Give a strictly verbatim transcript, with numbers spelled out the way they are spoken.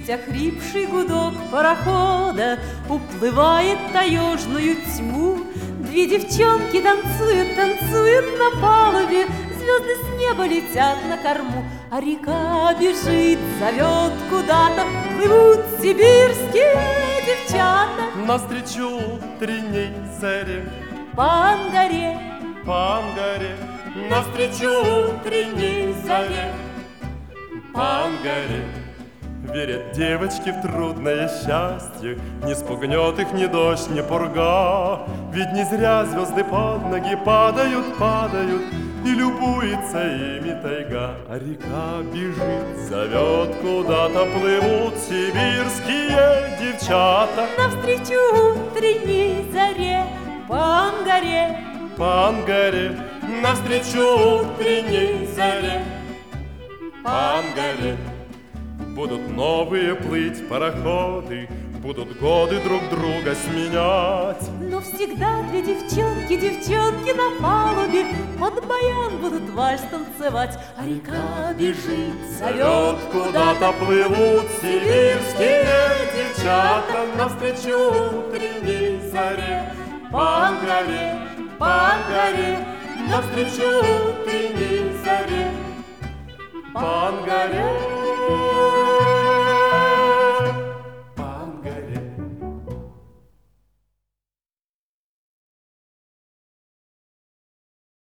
слышать охрипший гудок парохода, уплывает таежную тьму. Две девчонки танцуют, танцуют на палубе, звезды с неба летят на корму, а река бежит, зовет куда-то, плывут сибирские девчата. Навстречу утренней заре, по Ангаре, по Ангаре, навстречу утренней заре, по Ангаре. Верят девочки в трудное счастье, не спугнет их ни дождь, ни пурга. Ведь не зря звезды под ноги падают, падают, и любуется ими тайга. А река бежит, зовет куда-то, плывут сибирские девчата. Навстречу утренней заре, по Ангаре, по Ангаре, навстречу утренней заре, по Ангаре. Будут новые плыть пароходы, будут годы друг друга сменять. Но всегда две девчонки, девчонки на палубе под баян будут вальс танцевать. А река бежит, зовет куда-то, плывут сибирские девчата. Навстречу утренней заре, по Ангаре, по Ангаре, навстречу утренней заре, по Ангаре.